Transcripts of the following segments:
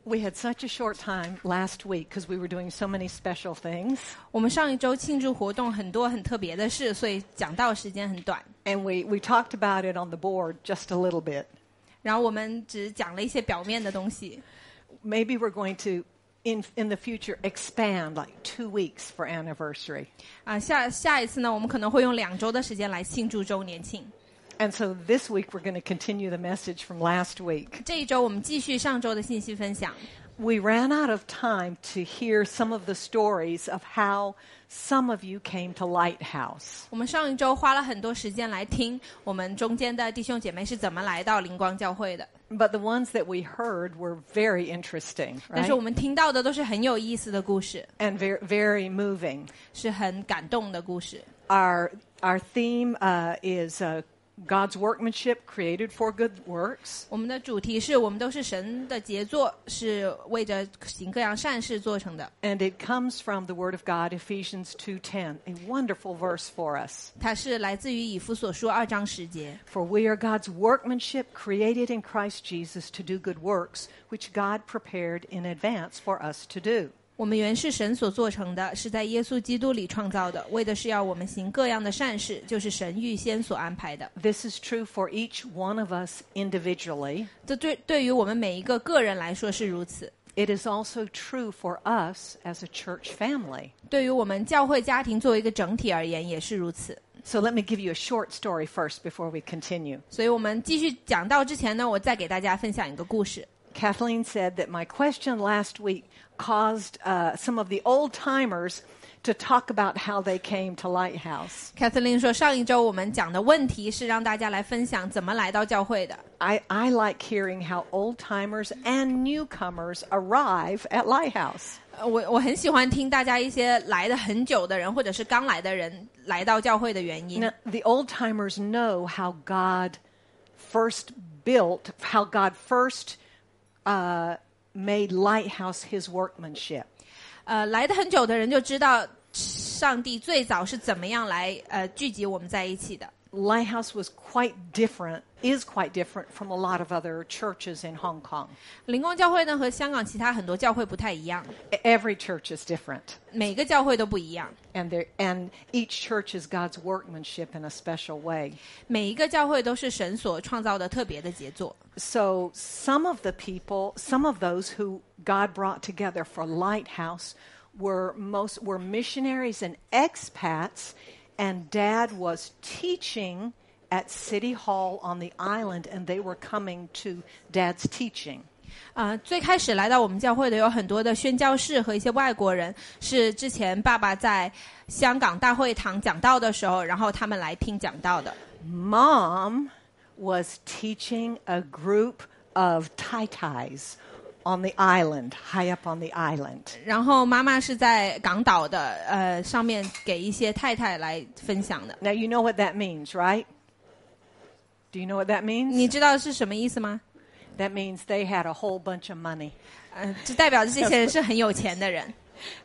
We had such a short time last week because we were doing so many special things. 我们上一周庆祝活动很多很特别的事，所以讲道时间很短。 And we talked about it on the board just a little bit. 然后我们只讲了一些表面的东西。 Maybe we're going to, in the future, expand like 2 weeks for anniversary. 下一次呢，我们可能会用2周的时间来庆祝周年庆。 And so this week we're going to continue the message from last week. 这一周我们继续上周的信息分享。 We ran out of time to hear some of the stories of how some of you came to Lighthouse. 我们上一周花了很多时间来听我们中间的弟兄姐妹是怎么来到灵光教会的。 But the ones that we heard were very interesting, 但 right? 是我们听到的都是很有意思的故事， And very, very moving. 是很感动的故事。 Our theme is God's workmanship created for good works. 我们的主题是我们都是神的杰作，是为着行各样善事做成的。 And it comes from the Word of God, Ephesians 2:10, a wonderful verse for us. 它是来自于以弗所书2章10节。 For we are God's workmanship created in Christ Jesus to do good works, which God prepared in advance for us to do. 我们原是神所做成的，是在耶稣基督里创造的，为的是要我们行各样的善事，就是神预先所安排的。 This is true for each one of us individually. 这对于我们每一个个人来说是如此。 It is also true for us as a church family. 对于我们教会家庭作为一个整体而言也是如此。 So let me give you a short story first before we continue. 所以我们继续讲到之前呢，我再给大家分享一个故事。 Kathleen said that my question last week caused some of the old-timers to talk about how they came to Lighthouse. Kathleen 说，上一周我们讲的问题是让大家来分享怎么来到教会的。 I like hearing how old-timers and newcomers arrive at Lighthouse. 我很喜欢听大家一些来的很久的人或者是刚来的人来到教会的原因。 Now, the old-timers know how God first built, how God first made Lighthouse his workmanship. 来的很久的人就知道上帝最早是怎么样来聚集我们在一起的。 Lighthouse is quite different from a lot of other churches in Hong Kong. 灵光教会呢和香港其他很多教会不太一样。 Every church is different. 每个教会都不一样。 And each church is God's workmanship in a special way. 每一个教会都是神所创造的特别的杰作。 So some of those who God brought together for Lighthouse were missionaries and expats, and Dad was teaching at City Hall on the island, and they were coming to Dad's teaching. 最开始来到我们教会的有很多的宣教士和一些外国人，是之前爸爸在香港大会堂讲道的时候，然后他们来听讲道的。 Mom was teaching a group of Tai-Tais on the island, high up on the island. 然后妈妈是在港岛的上面给一些太太来分享的。 Now you know what that means, right? Do you know what that means? 你知道是什么意思吗？ That means they had a whole bunch of money. 这代表着这些人是很有钱的人。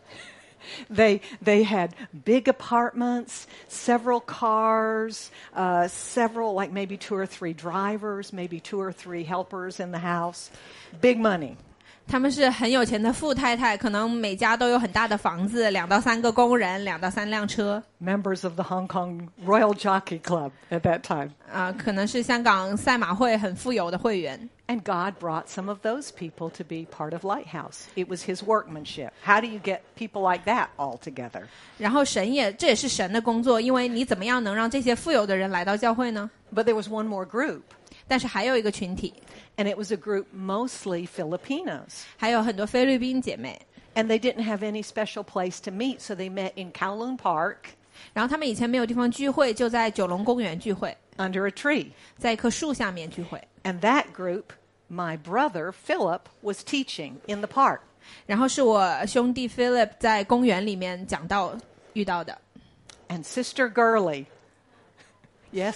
They had big apartments, several cars, several, like maybe 2 or 3 drivers, maybe 2 or 3 helpers in the house. Big money. 他们是很有钱的富太太，可能每家都有很大的房子，2到3个工人，2到3辆车。 Members of the Hong Kong Royal Jockey Club at that time. 可能是香港赛马会很富有的会员。 And God brought some of those people to be part of Lighthouse. It was his workmanship. How do you get people like that all together? 然后这也是神的工作，因为你怎么样能让这些富有的人来到教会呢？ But there was one more group. 但是还有一个群体， And it was a group mostly Filipinos. 还有很多菲律宾姐妹。 And they didn't have any special place to meet, so they met in Kowloon Park. 然后他们以前没有地方聚会，就在九龙公园聚会， Under a tree. 在一棵树下面聚会。 And that group, my brother Philip was teaching in the park. 然后是我兄弟 Philip 在公园里面讲道遇到的。 And Sister Gurley. Yes?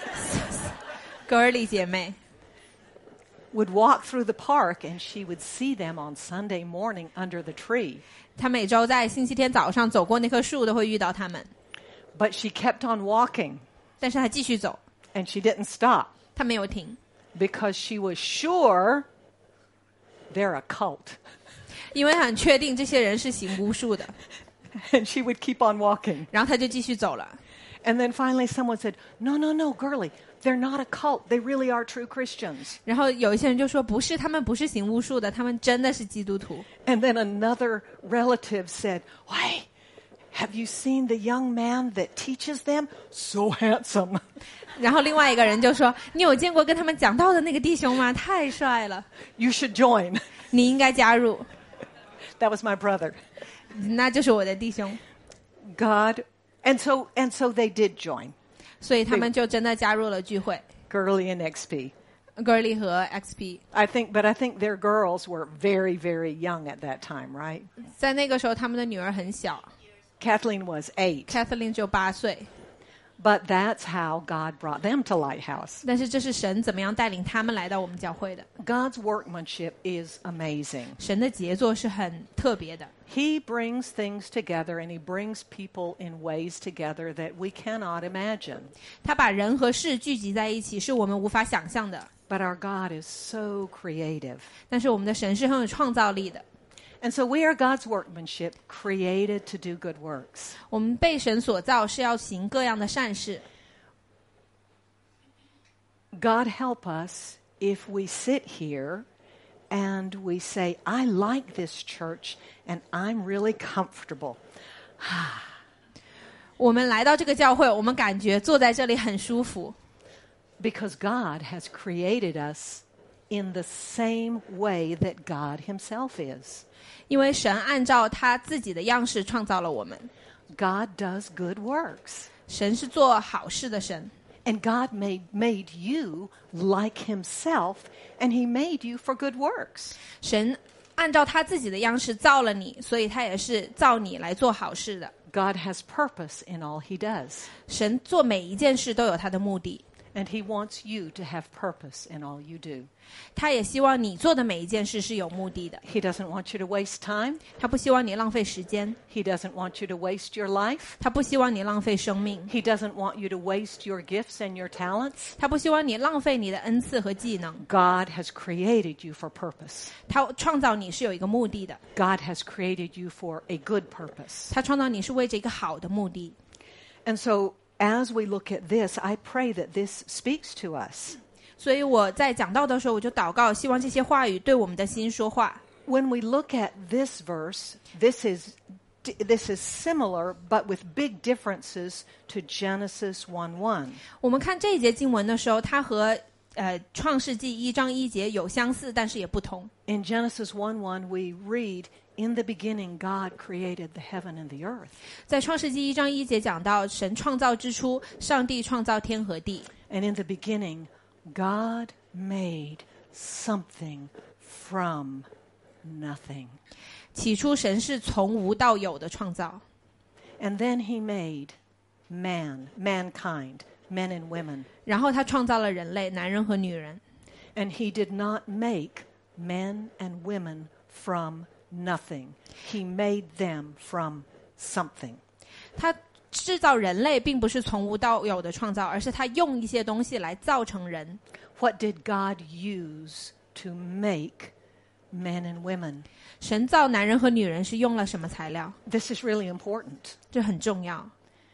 Girly 姐妹 would walk through the park and she would see them on Sunday morning under the tree. 她每周在星期天早上走过那棵树都会遇到他们。 But she kept on walking. 但是她继续走。 And she didn't stop. 她没有停。 Because she was sure they're a cult. 因为很确定这些人是行巫术的， And she would keep on walking. 然后他就继续走了。 And then finally someone said, no, girlie, they're not a cult. They really are true Christians. 然后有一些人就说不是，他们不是行巫术的，他们真的是基督徒。 And then another relative said, why, have you seen the young man that teaches them? So handsome. 然后另外一个人就说：“你有见过跟他们讲道的那个弟兄吗？太帅了， You should join. 你应该加入。 That was my brother. ” 那就是我的弟兄， God, and so they did join, 所以他们就真的加入了聚会。 Gurley and XP. Gurley 和 XP I think their girls were very, very young at that time, right? 在那个时候，他们的女儿很小 Kathleen was 8, ，Kathleen 只有8岁。 but that's how God brought them to Lighthouse. 但是这是神怎么样带领他们来到我们教会的。 God's workmanship is amazing. 神的杰作是很特别的， He brings things together and he brings people in ways together that we cannot imagine. 他把人和事聚集在一起，是我们无法想象的。 But our God is so creative. 但是我们的神是很有创造力的， And so we are God's workmanship, created to do good works. 我们被神所造是要行各样的善事。 God help us if we sit here and we say, I like this church and I'm really comfortable. 我们来到这个教会，我们感觉坐在这里很舒服， Because God has created us in the same way that God himself is. 因为神按照他自己的样式创造了我们。 God does good works. 神是做好事的神， And God made you like himself, and he made you for good works. 神按照他自己的样式造了你，所以他也是造你来做好事的。 God has purpose in all he does. 神做每一件事都有他的目的， And he wants you to have purpose in all you do. 他也希望你做的每一件事是有目的的。 He doesn't want you to waste time. 他不希望你浪费时间， He doesn't want you to waste your life. 他不希望你浪费生命， He doesn't want you to waste your gifts and your talents. 他不希望你浪费你的恩赐和技能。 God has created you for purpose. 他创造你是有一个目的的， God has created you for a good purpose. 他创造你是为着一个好的目的。 And so as we look at this, I pray that this speaks to us. 所以我在讲道的时候，我就祷告，希望这些话语对我们的心说话。 When we look at this verse, this is similar, but with big differences to Genesis 1:1. 我们看这一节经文的时候，它和创世纪1章1节有相似，但是也不同。 In Genesis 1:1, we read, "In the beginning, God created the heaven and the earth." 在创世纪1章1节讲到，神创造之初，上帝创造天和地。 And in the beginning, God made something from nothing. 起初，神是从无到有的创造， And then he made mankind, men and women. 然后他创造了人类，男人和女人。 And he did not make men and women from nothing. He made them from something. 他制造人类并不是从无到有的创造，而是他用一些东西来造成人。 What did God use to make men and women? 神造男人和女人是用了什么材料？ This is really important. 这很重要。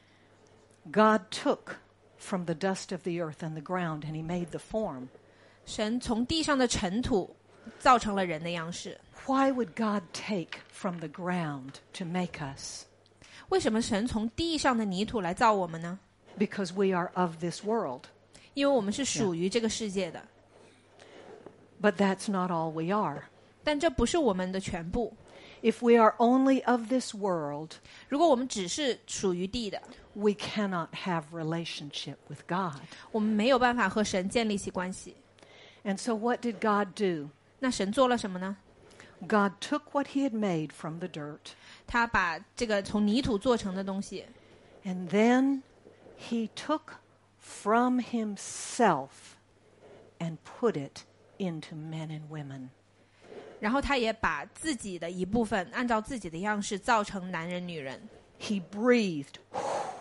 God took from the dust of the earth and the ground and he made the form. 神从地上的尘土造成了人的样式。 Why would God take from the ground to make us? 为什么神从地上的泥土来造我们呢？ Because we are of this world. 因为我们是属于这个世界的。 But that's not all we are. 但这不是我们的全部。 If we are only of this world, 如果我们只是属于地的， we cannot have relationship with God. 我们没有办法和神建立起关系。 And so what did God do? 那神做了什么呢？ God took what he had made from the dirt, 他把这个从泥土做成的东西， and then he took from himself and put it into men and women. 然后他也把自己的一部分按照自己的样式造成男人女人。 He breathed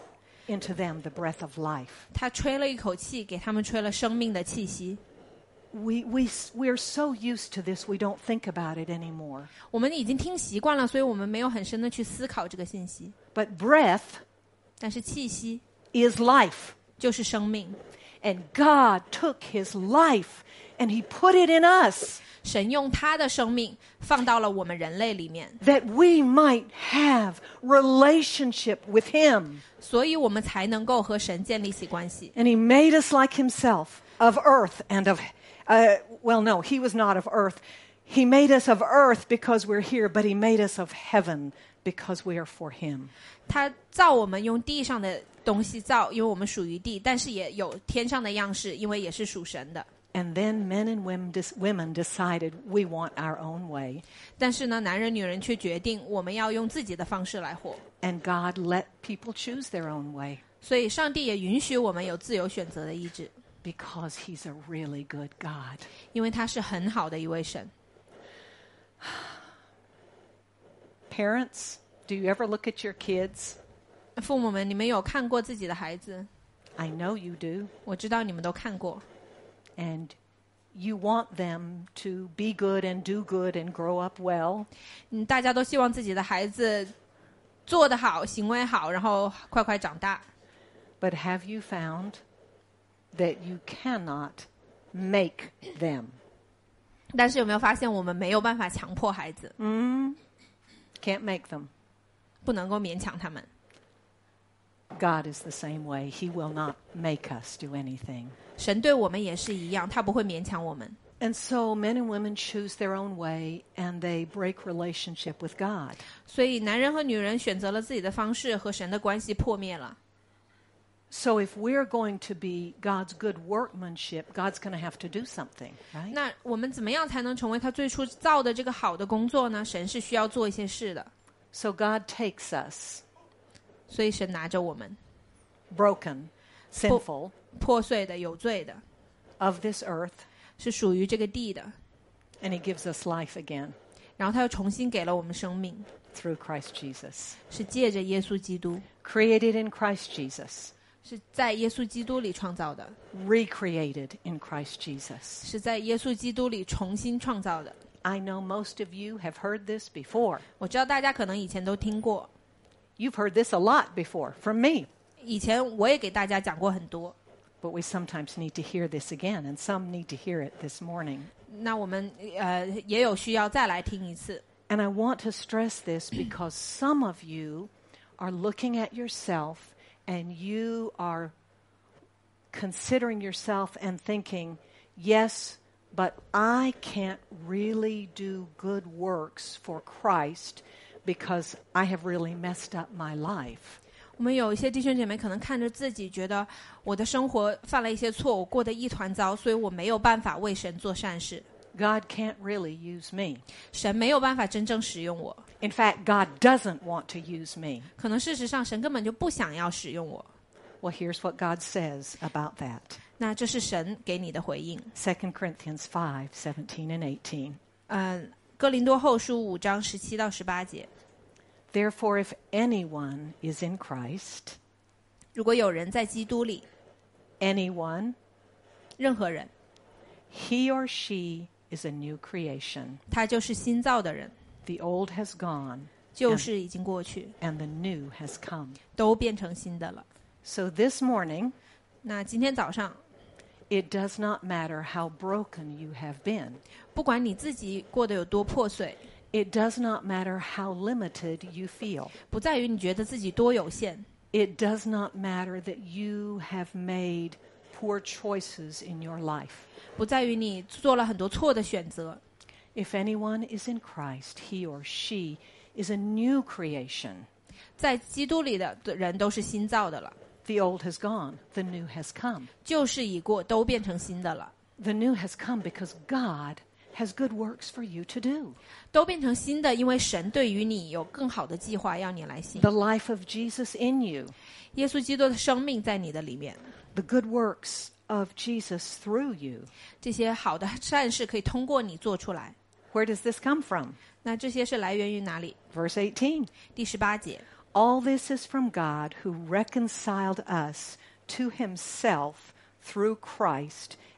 into them the breath of life. 他吹了一口气，给他们吹了生命的气息。 we're so used to this, we don't think about it anymore. 我们已经听习惯了，所以我们没有很深的去思考这个信息。 But breath 但是气息 is life. 就是生命， And God took his life and he put it in us 神用他的生命放到了我们人类里面， that we might have relationship with him. 所以我们才能够和神建立起关系。 And he made us like himself, of earth and of, well, no, he was not of earth. He made us of earth because we're here, but he made us of heaven because we are for him. 他造我们用地上的东西造，因为我们属于地，但是也有天上的样式，因为也是属神的。 And then men and women decided we want our own way. 但是呢，男人女人却决定我们要用自己的方式来活， And God let people choose their own way 所以上帝也允许我们有自由选择的意志， because he's a really good God. 因为他是很好的一位神。 Parents, do you ever look at your kids? 父母们，你们有看过自己的孩子？ I know you do. 我知道你们都看过。 And you want them to be good and do good and grow up well. 大家都希望自己的孩子做得好，行为好，然后快快长大。 But have you found that you cannot make them? 但是有没有发现，我们没有办法强迫孩子， Can't make them. 不能够勉强他们。 God is the same way. He will not make us do anything. 神对我们也是一样，他不会勉强我们。 And so men and women choose their own way and they break relationship with God. 所以男人和女人选择了自己的方式，和神的关系破灭了。 So if we're going to be God's good workmanship, God's going to have to do something, right? 那我们怎么样才能成为他最初造的这个好的工作呢？神是需要做一些事的， So God takes us, 所以神拿着我们 broken, sinful, 破碎的、有罪的， of this earth, 是属于这个地的， and He gives us life again 然后他又重新给了我们生命， through Christ Jesus. 是借着耶稣基督， Created in Christ Jesus, 是在耶稣基督里创造的， recreated in Christ Jesus. 是在耶稣基督里重新创造的。 I know most of you have heard this before. 我知道大家可能以前都听过， You've heard this a lot before from me. 以前我也给大家讲过很多。 But we sometimes need to hear this again, and some need to hear it this morning. 那我们也有需要再来听一次。 And I want to stress this because some of you are looking at yourself and you are considering yourself and thinking, yes, but I can't really do good works for Christ because I have really messed up my life. 我们有一些弟兄姐妹可能看着自己，觉得我的生活犯了一些错，我过得一团糟，所以我没有办法为神做善事。 God can't really use me. 神没有办法真正使用我， In fact, God doesn't want to use me. 可能事实上神根本就不想要使用我。 Well, here's what God says about that. 那这是神给你的回应。 2 Corinthians 5:17 and 18. 哥林多后书5章17到18节。 Therefore, if anyone is in Christ, 如果有人在基督里， anyone, 任何人， he or she is a new creation. 他就是新造的人， The old has gone 旧事已经过去， and the new has come. 都变成新的了。 So this morning, 那今天早上， it does not matter how broken you have been. 不管你自己过得有多破碎， It does not matter how limited you feel. 不在于你觉得自己多有限， It does not matter that you have made poor choices in your life. 不在于你做了很多错的选择。 If anyone is in Christ, he or she is a new creation. 在基督里的人都是新造的了， The old has gone, the new has come. 旧事已过，都变成新的了， The new has come because God has good works for you to do. 都变成新的，因为神对于你有更好的计划要你来行。 The life of Jesus in you, 耶稣基督的生命在你的里面， the good works of Jesus through you. 这些好的善事可以通过你做出来。 Where does this come from? 那这些是来源于哪里？ Verse 18. 第18节， All this is from God who reconciled us to himself through Christ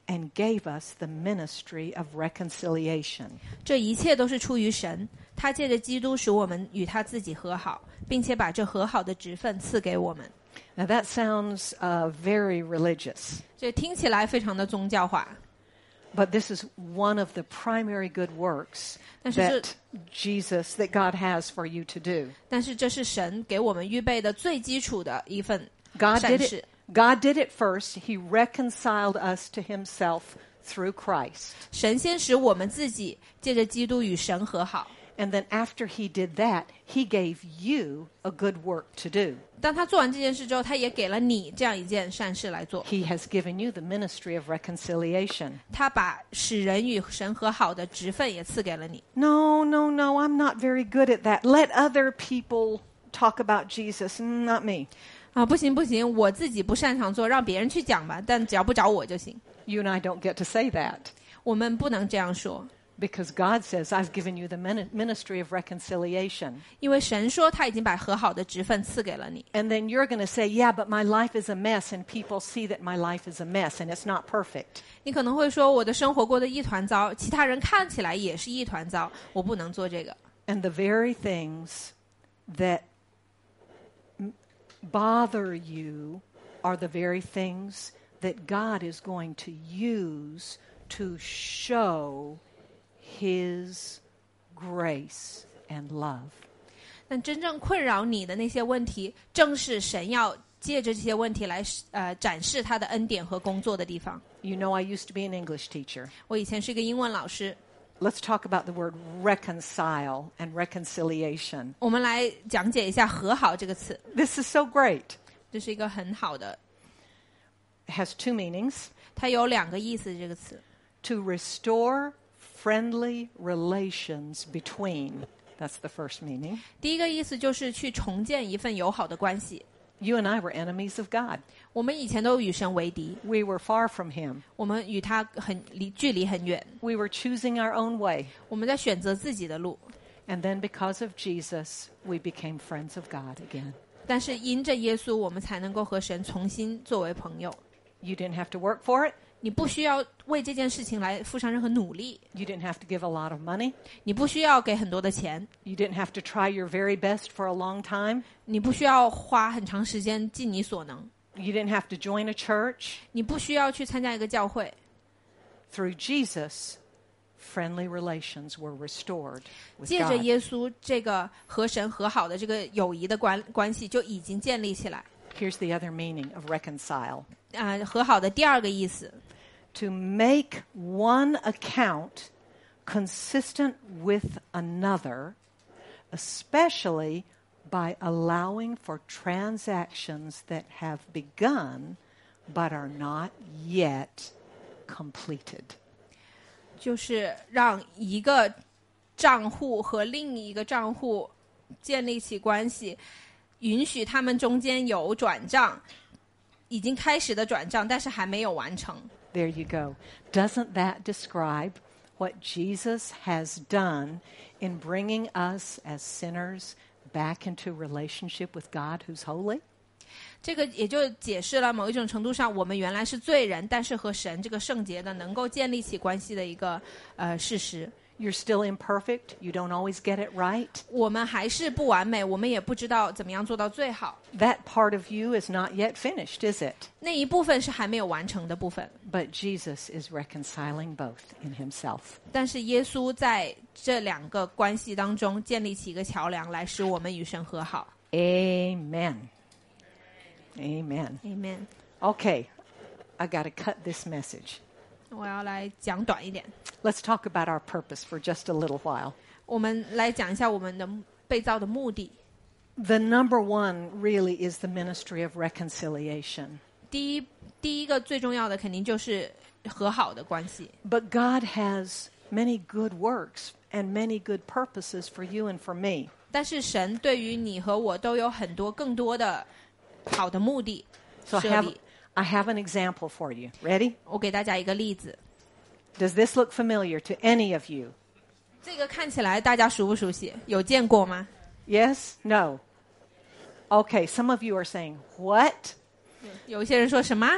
and gave us the ministry of reconciliation. 这一切都是出于神，他借着基督使我们与他自己和好，并且把这和好的职分赐给我们。 Now that sounds very religious, 这听起来非常的宗教化， but this is one of the primary good works 但是这 that God has for you to do. 但是这是神给我们预备的最基础的一份 God 善 did 事 it. God did it first. He reconciled us to himself through Christ. 神先使我们自己借着基督与神和好， And then after he did that, he gave you a good work to do. 当他做完这件事之后，他也给了你这样一件善事来做。 He has given you the ministry of reconciliation. 他把使人与神和好的职分也赐给了你。 No, no, no, I'm not very good at that. Let other people talk about Jesus, not me. 啊，不行不行，我自己不擅长做，让别人去讲吧，但只要不找我就行。 You and I don't get to say that 我们不能这样说， because God says, I've given you the ministry of reconciliation. 因为神说他已经把和好的职分赐给了你。 And then you're going to say, yeah, but my life is a mess, and people see that my life is a mess, and it's not perfect. 你可能会说，我的生活过得一团糟，其他人看起来也是一团糟，我不能做这个。 And the very things that bother you are the very things that God is going to use to show his grace and love. 但真正困扰你的那些问题，正是神要借着这些问题来展示他的恩典和工作的地方。 You know, I used to be an English teacher. 我以前是一个英文老师， Let's talk about the word reconcile and reconciliation. 我们来讲解一下和好这个词， This is so great. 这是一个很好的， It has two meanings. 它有两个意思。这个词 To restore friendly relations between. That's the first meaning. 第一个意思就是去重建一份友好的关系。 You and I were enemies of God. 我们以前都与神为敌， We were far from him. 我们与他距离很远， We were choosing our own way. 我们在选择自己的路。 And then because of Jesus, we became friends of God again. 但是因着耶稣，我们才能够和神重新作为朋友。 You didn't have to work for it. 你不需要为这件事情来付上任何努力， You didn't have to give a lot of money. 你不需要给很多的钱， You didn't have to try your very best for a long time. 你不需要花很长时间尽你所能， You didn't have to join a church. 你不需要去参加一个教会。 Through Jesus, friendly relations were restored with 借着 God. 耶稣，这个和神和好的这个友谊的关系就已经建立起来。 Here's the other meaning of reconcile. 和好的第二个意思， To make one account consistent with another, especially by allowing for transactions that have begun but are not yet completed. 就是让一个账户和另一个账户建立起关系，允许他们中间有转账，已经开始的转账，但是还没有完成。 There you go. Doesn't that describe what Jesus has done in bringing us as sinners back into relationship with God who's holy? 这个也就解释了某一种程度上，我们原来是罪人，但是和神这个圣洁的能够建立起关系的一个事实。 You're still imperfect. You don't always get it right. 我们还是不完美，我们也不知道怎么样做到最好。 That part of you is not yet finished, is it? 那一部分是还没有完成的部分， But Jesus is reconciling both in himself. 但是耶稣在这两个关系当中建立起一个桥梁，来使我们与神和好。 Amen. Amen. Amen。 Okay, I got to cut this message. 我要来讲短一点， Let's talk about our purpose for just a little while. 我们来讲一下我们的被造的目的。 The number one really is the ministry of reconciliation. 第一个最重要的肯定就是和好的关系。 But God has many good works and many good purposes for you and for me. 但是神对于你和我都有很多更多的好的目的 So 设立。 I have an example for you. Ready? 我给大家一个例子， Does this look familiar to any of you? 这个看起来大家熟不熟悉？有见过吗？ Yes? No? Okay, some of you are saying, what? 有一些人说什么？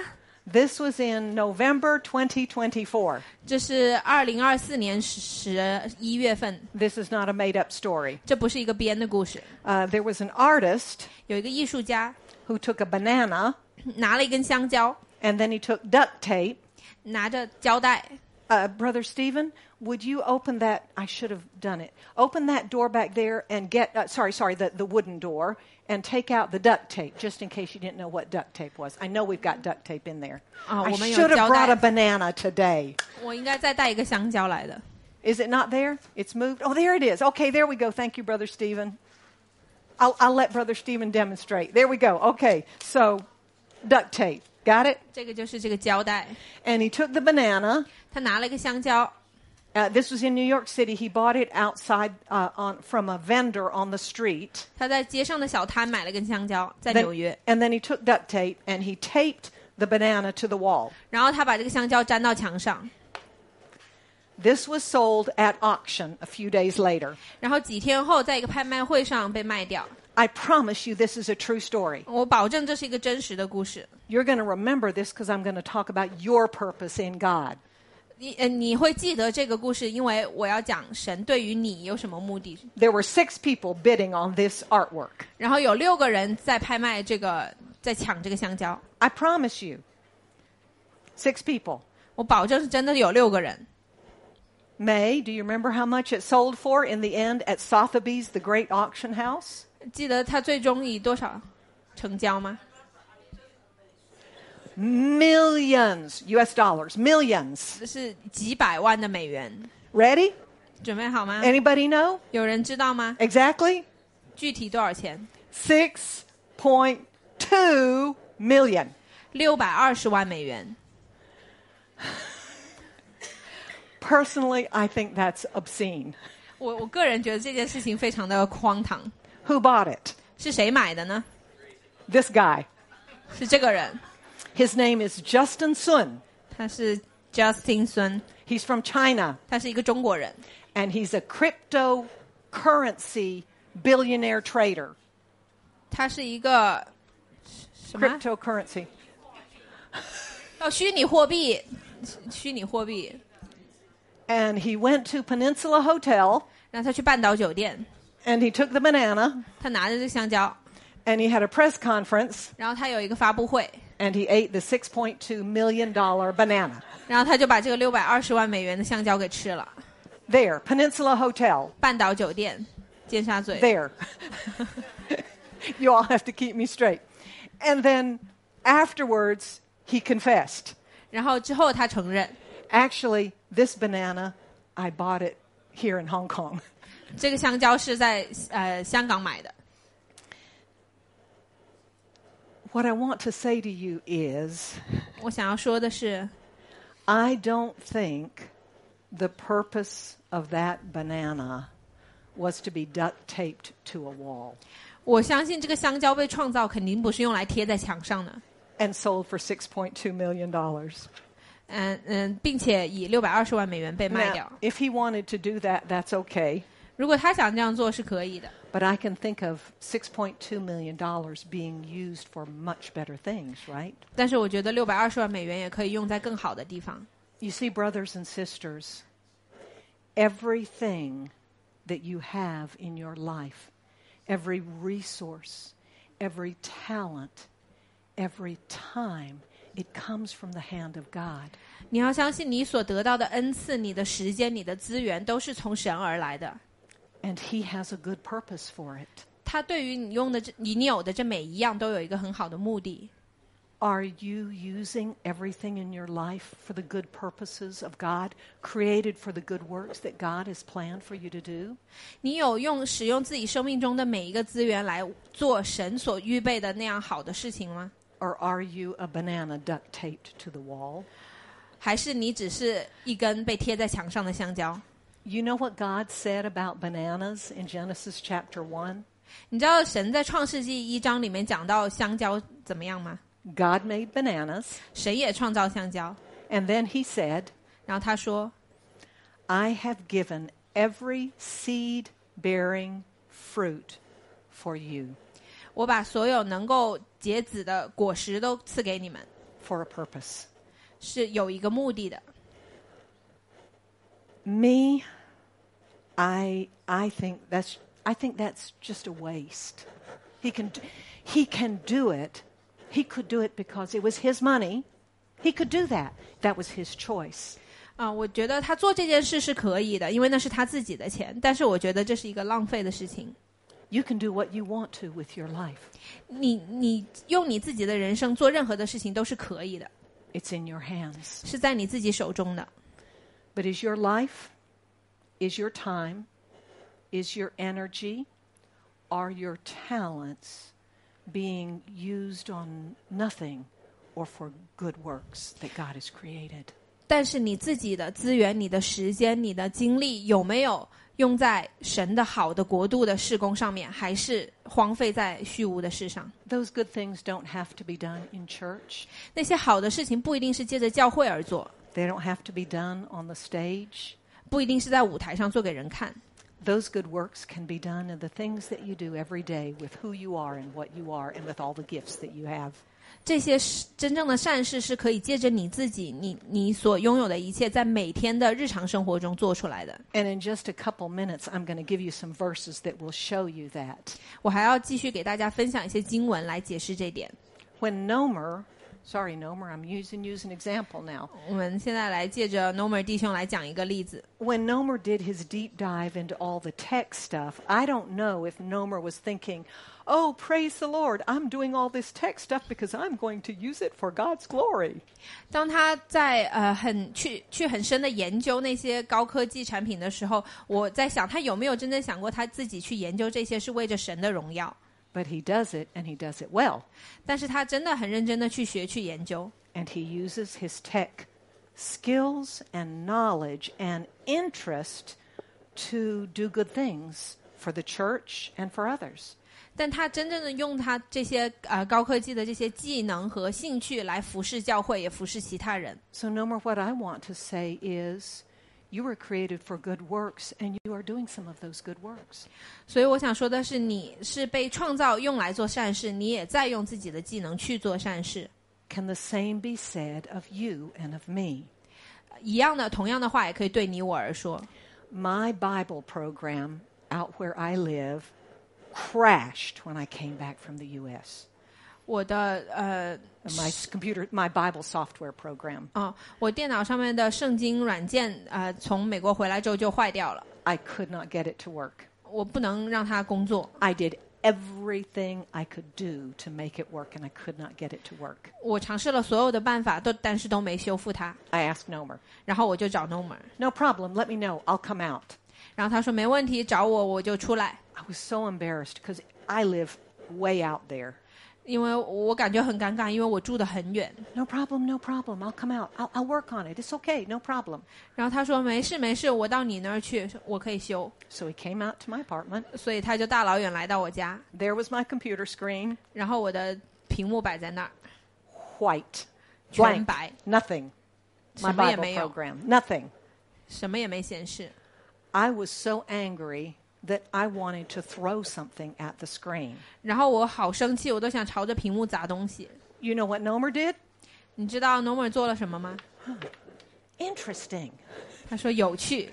This was in November 2024. 这是2024年11月份， This is not a made-up story. 这不是一个编的故事。 There was an artist 有一个艺术家 who took a banana 拿了一根香蕉， and then he took duct tape. 拿着胶带。 Brother Stephen, would you open that? I should have done it. Open that door back there and get, the wooden door, and take out the duct tape, just in case you didn't know what duct tape was. I know we've got duct tape in there. I 我们有 should have 胶带。 brought a banana today. 我应该再带一个香蕉来的。 Is it not there? It's moved? Oh, there it is. Okay, there we go. Thank you, Brother Stephen. I'll let Brother Stephen demonstrate. There we go. Okay, so duct tape. Got it? 这个就是这个胶带。 And he took the banana. 他拿了一个香蕉， This was in New York City. He bought it outside from a vendor on the street. 他在街上的小摊买了根香蕉，在纽约。 And then he took duct tape and he taped the banana to the wall. 然后他把这个香蕉粘到墙上。 This was sold at auction a few days later. 然后几天后，在一个拍卖会上被卖掉。 I promise you this is a true story. 我保证这是一个真实的故事。 You're going to remember this because I'm going to talk about your purpose in God. 你会记得这个故事，因为我要讲神对于你有什么目的。 There were 6 people bidding on this artwork. 然后有6个人在拍卖这个，在抢这个香蕉。 I promise you. 6 people. 我保证是真的有6个人。 May, do you remember how much it sold for in the end at Sotheby's, the great auction house? 记得他最终以多少成交吗？ Millions US dollars. Millions. 这是几百万的美元。 Ready? 准备好吗？ Anybody know? 有人知道吗？ Exactly? 具体多少钱？ 6.2 million. 620万美元。 Personally, I think that's obscene. 我个人觉得这件事情非常的荒唐。 Who bought it? 是谁买的呢？ This guy. 是这个人， His name is Justin Sun. 他是 Justin Sun， He's from China, 他是一个中国人， and he's a cryptocurrency billionaire trader. 他是一个什么？ Cryptocurrency. 虚拟货币，虚拟货币。 And he went to Peninsula Hotel, 让他去半岛酒店， and he took the banana, 他拿着这香蕉， and he had a press conference, 然后他有一个发布会， and he ate the $6.2 million banana. 然后他就把这个620万美元的香蕉给吃了。 There, Peninsula Hotel. 半岛酒店，尖沙咀。 There. You all have to keep me straight. And then afterwards, he confessed. 然后之后他承认， Actually, this banana, I bought it here in Hong Kong. 这个香蕉是在香港买的。 What I want to say to you is, 我想要说的是， I don't think the purpose of that banana was to be duct taped to a wall 我相信这个香蕉被创造肯定不是用来贴在墙上的。 and sold for $6.2 million. 并且以620万美元被卖 Now, 掉。 if he wanted to do that, that's okay. 如果他想这样做是可以的， But I can think of $6.2 million being used for much better things, right? 但是我觉得620万美元也可以用在更好的地方。 You see, brothers and sisters, everything that you have in your life, every resource, every talent, every time, it comes from the hand of God. 你要相信你所得到的恩赐、你的时间、你的资源都是从神而来的。 And He has a good purpose for it. 他对于你用的你有的这每一样都有一个很好的目的。 Are you using everything in your life for the good purposes of God, created for the good works that God has planned for you to do? 你有使用自己生命中的每一个资源来做神所预备的那样好的事情吗？ Or are you a banana duct taped to the wall? 还是你只是一根被贴在墙上的香蕉？ You know what God said about bananas in Genesis chapter 1? 你知道神在创世纪1章里面讲到香蕉怎么样吗？ God made bananas, 神也创造香蕉， and then He said, 然后他说 I have given every seed-bearing fruit for you, 我把所有能够结籽的果实都赐给你们， for a purpose. 是有一个目的的。 Me, I think that's just a waste. He can do it. He could do it because it was his money. He could do that. That was his choice. 我觉得他做这件事是可以的，因为那是他自己的钱。但是我觉得这是一个浪费的事情。 You can do what you want to with your life. 你用你自己的人生做任何的事情都是可以的。 It's in your hands. 是在你自己手中的。 But is your life, is your time, is your energy, are your talents being used on nothing or for good works that God has created? 但是你自己的资源、你的时间、你的精力有没有用在神的好的国度的事工上面，还是荒废在虚无的事上？ Those good things don't have to be done in church. 那些好的事情不一定是借着教会而做， They don't have to be done on the stage. 不一定是在舞台上做给人看。 Those good works can be done in the things that you do every day with who you are and what you are and with all the gifts that you have. 这些真正的善事是可以借着你自己你所拥有的一切，在每天的日常生活中做出来的。 And in just a couple minutes, I'm going to give you some verses that will show you that. 我还要继续给大家分享一些经文来解释这点。 When Nomer, I'm using an example now. 我们现在来借着 Nomer 弟兄来讲一个例子。 When Nomer did his deep dive into all the tech stuff, I don't know if Nomer was thinking, oh, praise the Lord, I'm doing all this tech stuff because I'm going to use it for God's glory. 当他在去很深的研究那些高科技产品的时候，我在想他有没有真正想过他自己去研究这些是为着神的荣耀。 But he does it, and he does it well. 但是他真的很认真的去学去研究。 And he uses his tech skills and knowledge and interest to do good things for the church and for others. 但他真正的用他这些高科技的这些技能和兴趣来服侍教会，也服侍其他人。 So no more what I want to say is, you were created for good works, and you are doing some of those good works. 所以我想说的是，你是被创造用来做善事，你也在用自己的技能去做善事。 Can the same be said of you and of me? 一样的，同样的话也可以对你我而说。 My Bible program out where I live crashed when I came back from the U.S. 我的 my Bible software program. 我电脑上面的圣经软件从美国回来之后就坏掉了。 I could not get it to work. 我不能让它工作。 I did everything I could do to make it work, and I could not get it to work. 我尝试了所有的办法，但是都没修复它。 I asked Nomer. 然后我就找 Nomer， No problem. Let me know. I'll come out. 然后他说没问题，找我就出来。 I was so embarrassed because I live way out there. 因为我感觉很尴尬，因为我住得很远。 No problem, no problem. I'll come out. I'll work on it. It's okay, no problem. 然后他说没事，我到你那儿去，我可以修。 So he came out to my apartment. 所以他就大老远来到我家， There was my computer screen. 然后我的屏幕摆在那儿， White. 全 Blank. 白， Nothing. My 什么也 Bible 没有， program. Nothing. 什么也没显示。 I was so angry that I wanted to throw something at the screen. 然后我好生气，我都想朝着屏幕砸东西。 You know what Nomer did? 你知道 Nomer 做了什么吗？ Interesting. 他说有趣。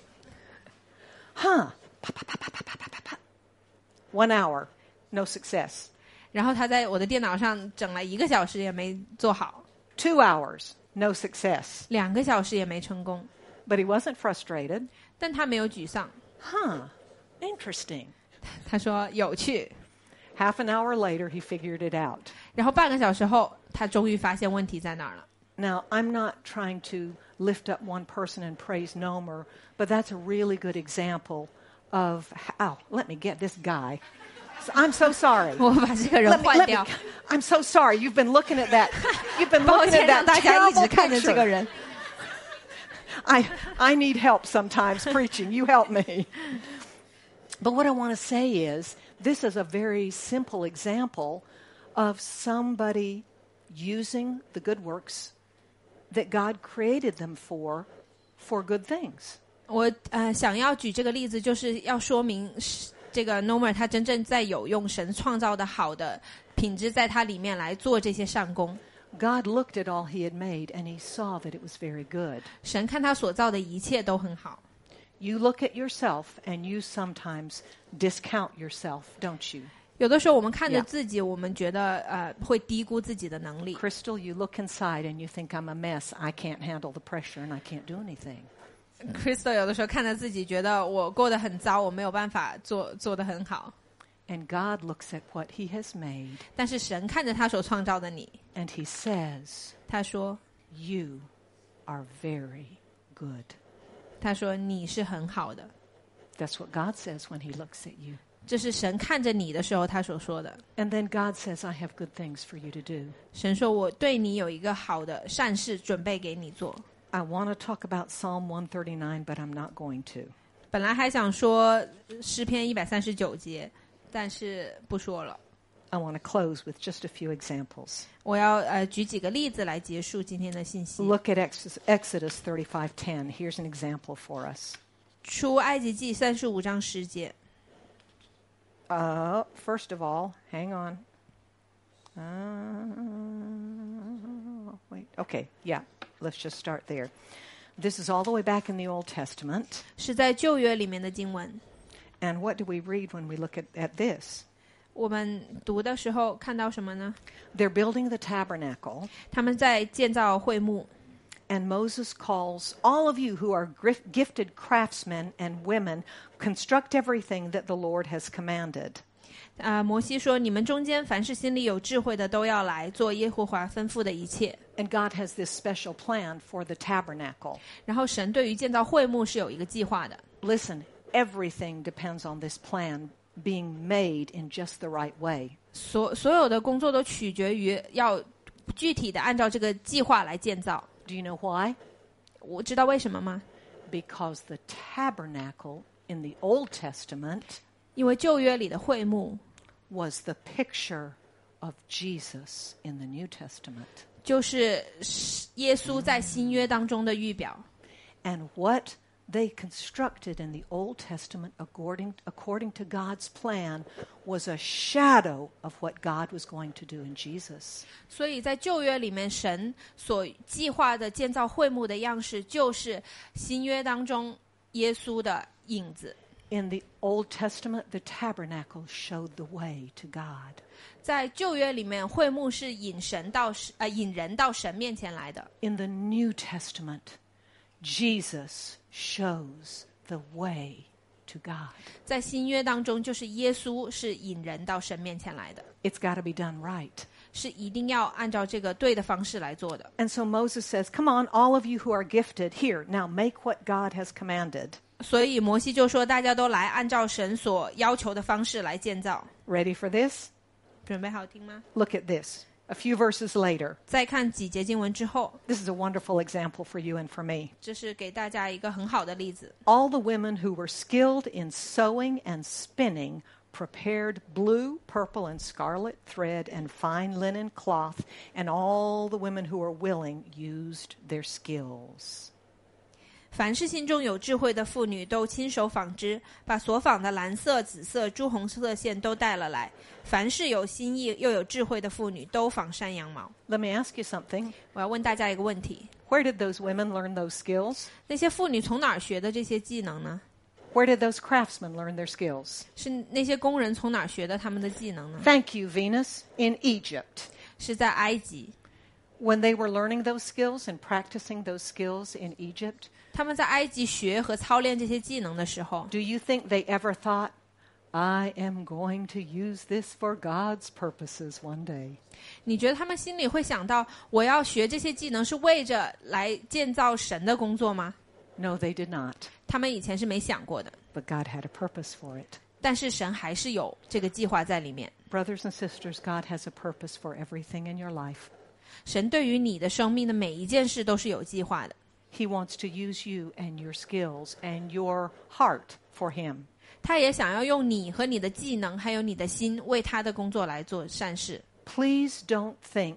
Huh. Pa, pa, pa, pa, pa, pa, pa, pa. 1 hour. No success. 然后他在我的电脑上整了1个小时也没做好， 2 hours. No success. 2个小时也没成功。 But he wasn't frustrated. 但他没有沮丧， Huh. Interesting. 他说有趣。 Half an hour later, he figured it out. 然后半个小时后，他终于发现问题在哪儿了。 Now, I'm not trying to lift up one person and praise Nomer, but that's a really good example of how... let me get this guy. I'm so sorry. 我把这个人换掉。 I'm so sorry. You've been looking at that. You've been 抱 looking 歉 at 让 that 大家一直 terrible 看着这个 picture. 人。 I need help sometimes preaching. You help me. But what I want to say is, this is a very simple example of somebody using the good works that God created them for good things. 我想要举这个例子，就是要说明这个 Nomer 他真正在有用神创造的好的品质在他里面来做这些善功。 God looked at all he had made, and he saw that it was very good. 神看他所造的一切都很好。 You look at yourself, and you sometimes discount yourself, don't you? 有的时候我们看着 Yeah. 自己，我们觉得会低估自己的能力。 Crystal, you look inside, and you think, I'm a mess. I can't handle the pressure, and I can't do anything. Crystal 有的时候看着自己，觉得我过得很糟，我没有办法做得很好。 And God looks at what he has made, 但是神看着他所创造的你， and he says, 他说 you are very good. 你是很好的。 That's what God says when he looks at you. 这是神看着你的时候他所说的。 And then God says, I have good things for you to do. 神说我对你有一个好的善事准备给你做。 I want to talk about Psalm 139, but I'm not going to. 本来还想说诗篇139节，但是不说了。 I want to close with just a few examples. 我要举几个例子来结束今天的信息。 Look at Exodus 35:10. Here's an example for us. 出埃及记35章10节。 First of all, hang on. Wait. Okay, yeah. Let's just start there. This is all the way back in the Old Testament. 是在旧约里面的经文。 And what do we read when we look at this? 我们读的时候看到什么呢？ They're building the tabernacle, 他们在建造会幕。 and Moses calls all of you who are gifted craftsmen and women, construct everything that the Lord has commanded. 摩西说：“你们中间凡是心里有智慧的，都要来做耶和华吩咐的一切。” And God has this special plan for the tabernacle. 然后神对于建造会幕是有一个计划的。 Listen, everything depends on this plan being made in just the right way. 所有的工作都取决于要具体的按照这个计划来建造。 Do you know why? 我知道为什么吗？ Because the tabernacle in the Old Testament 因为旧约里的会幕 was the picture of Jesus in the New Testament. 就是耶稣在新约当中的预表。 And what they constructed in the Old Testament according to God's plan was a shadow of what God was going to do in Jesus. 所以在旧约里面，神所计划的建造会幕的样式，就是新约当中耶稣的影子。 In the Old Testament, the tabernacle showed the way to God. 在旧约里面，会幕是引人到神面前来的。 In the New Testament, Jesus shows the way to God. 在新约当中，就是耶稣是引人到神面前来的， It's got to be done right. 是一定要按照这个对的方式来做的。 And so Moses says, come on, all of you who are gifted, here, now make what God has commanded. 所以摩西就说，大家都来按照神所要求的方式来建造。 Ready for this? 准备好听吗？ Look at this. A few verses later. 再看几节经文之后， This is a wonderful example for you and for me. 这是给大家一个很好的例子。 All the women who were skilled in sewing and spinning prepared blue, purple, and scarlet thread and fine linen cloth, and all the women who were willing used their skills. 凡是心中有智慧的妇女，都亲手纺织，把所纺的蓝色、紫色、朱红色线都带了来。凡是有心意又有智慧的妇女，都纺山羊毛。 Let me ask you something. 我要问大家一个问题： Where did those women learn those skills? 那些妇女从哪儿学的这些技能呢？ Where did those craftsmen learn their skills? 是那些工人从哪儿学的他们的技能呢？ Thank you, Venus. In Egypt. 是在埃及。 When they were learning those skills and practicing those skills in Egypt, 他们在埃及学和操练这些技能的时候， do you think they ever thought, I am going to use this for God's purposes one day? 你觉得他们心里会想到，我要学这些技能是为着来建造神的工作吗？ No, they did not. 他们以前是没想过的。 But God had a purpose for it. 但是神还是有这个计划在里面。 Brothers and sisters, God has a purpose for everything in your life. 神对于你的生命的每一件事都是有计划的。 He wants to use you and your skills and your heart for Him. 他也想要用你和你的技能，还有你的心，为他的工作来做善事。 Please don't think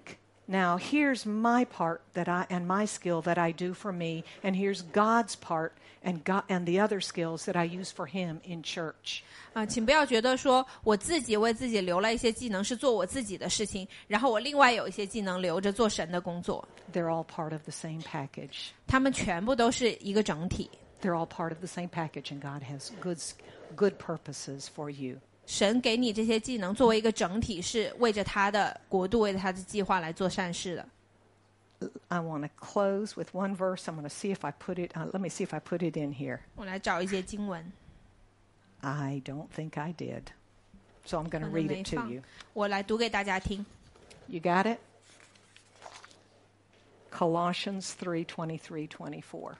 Now, here's my part and my skill that I do for me, and here's God's part and the other skills that I use for Him in church. 请不要觉得说我自己为自己留了一些技能是做我自己的事情，然后我另外有一些技能留着做神的工作。 They're all part of the same package. 他们全部都是一个整体。 They're all part of the same package, and God has good purposes for you. 神给你这些技能作为一个整体，是为着他的国度，为着他的计划来做善事的。 I want to close with one verse. I'm going to see if I put it. Let me see if I put it in here. 我来找一些经文。 I don't think I did, so I'm going to read it to you. 我来读给大家听。 You got it? Colossians 3:23-24.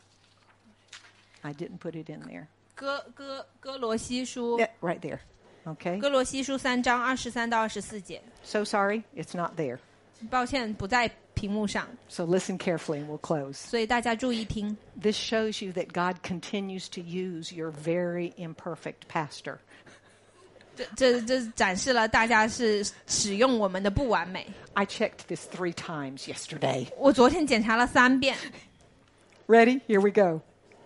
I didn't put it in there. 哥罗西书 Yeah, right there. Okay. 哥罗西书3章23到24节。 So sorry, it's not there. 抱歉，不在屏幕上， So listen carefully and we'll close. 所以大家注意听。 This shows you that God continues to use your very imperfect pastor. 这展示了大家是使用我们的不完美。 I checked this 3 times yesterday. 我昨天检查了3遍。 Ready? Here we go.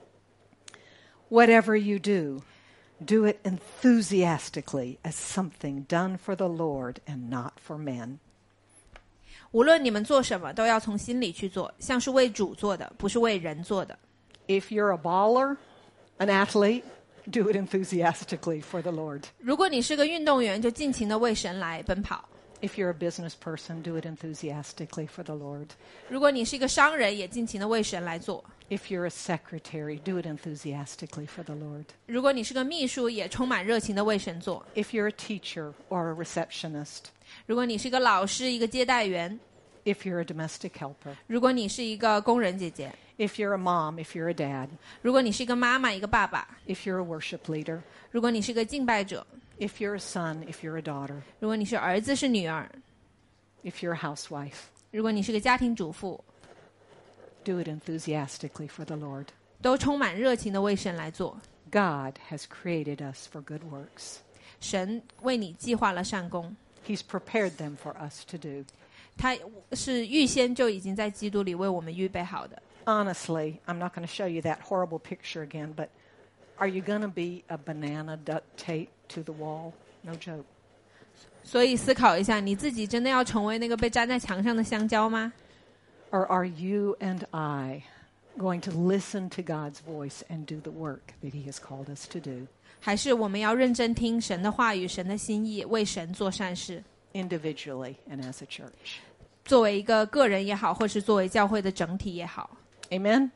Whatever you do, do it enthusiastically as something done for the Lord and not for men. 无论你们做什么，都要从心里去做，像是为主做的，不是为人做的。 If you're a baller, an athlete, do it enthusiastically for the Lord. 如果你是个运动员，就尽情的为神来奔跑。 If you're a business person, do it enthusiastically for the Lord. 如果你是一个商人，也尽情的为神来做。 If you're a secretary, do it enthusiastically for the Lord. 如果你是个秘书，也充满热情的为神做。 If you're a teacher or a receptionist, 如果你是一个老师，一个接待员。 if you're a domestic helper, 如果你是一个工人姐姐。 if you're a mom, if you're a dad, 如果你是一个妈妈，一个爸爸。 if you're a worship leader, 如果你是个敬拜者。 if you're a son, if you're a daughter, 如果你是儿子是女儿。 if you're a housewife, 如果你是个家庭主妇。 do it enthusiastically for the Lord. 都充满热情的为神来做。 God has created us for good works. 神为你计划了善功， He's prepared them for us to do. 他是预先就已经在基督里为我们预备好的。 Honestly, I'm not going to show you that horrible picture again, but are you going to be a banana duct tape to the wall? No joke. 所以思考一下，你自己真的要成为那个被粘在墙上的香蕉吗？ Or are you and I going to listen to God's voice and do the work that He has called us to do? 还是我们要认真听神的话语、神的心意，为神做善事？ Individually and as a church. 作为一个个人也好，或是作为教会的整体也好。 Amen?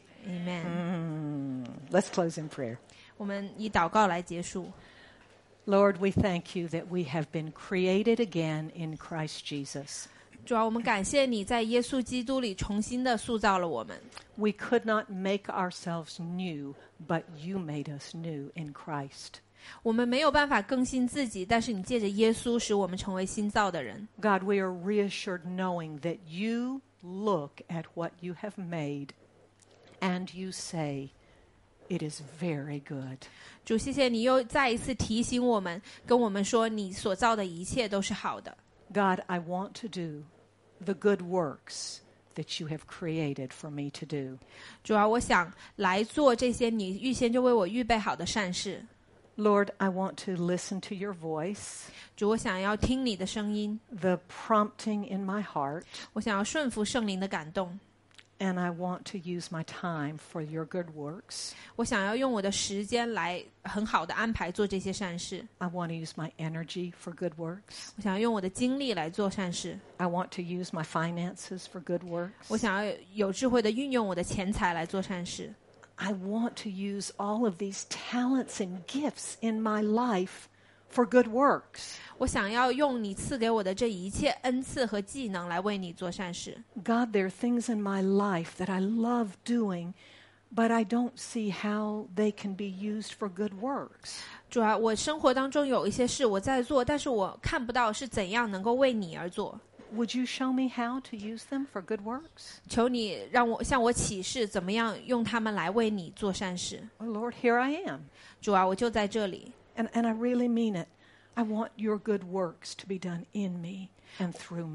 Amen。 Let's close in prayer. 我们以祷告来结束。 Lord, we thank you that we have been created again in Christ Jesus. 主啊，我们感谢你在耶稣基督里重新的塑造了我们。 We could not make ourselves new, but you made us new in Christ. 我们没有办法更新自己，但是你借着耶稣使我们成为新造的人。 God, we are reassured knowing that you look at what you have made and you say, it is very good. 主，谢谢你又再一次提醒我们，跟我们说你所造的一切都是好的。 God, I want to do the good works that you have created for me to do. 主啊，我想来做这些你预先就为我预备好的善事。 Lord, I want to listen to your voice, 主，我想要听你的声音， the prompting in my heart, 我想要顺服圣灵的感动， and I want to use my time for your good works. 我想要用我的时间来很好的安排做这些善事。 I want to use my energy for good works. 我想要用我的精力来做善事。 I want to use my finances for good works. 我想要有智慧的运用我的钱财来做善事。 I want to use all of these talents and gifts in my life for good works. 我想要用你赐给我的这一切恩赐和技能来为你做善事。 God, there are things in my life that I love doing, but I don't see how they can be used for good works. 主啊，我生活当中有一些事我在做，但是我看不到是怎样能够为你而做。 Would you show me how to use them for good works? 求你让我向我启示怎么样用它们来为你做善事。 Oh, Lord, here I am. 主啊，我就在这里。 And I really mean it. I want your good works to be done in me and through me.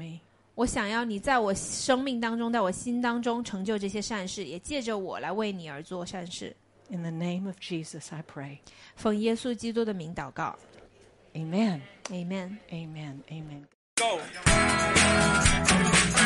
我想要你在我生命当中，在我心当中成就这些善事，也借着我来为你而做善事。 In the name of Jesus, I pray. 奉耶稣基督的名祷告 Amen. Amen。 Amen. Amen. Go.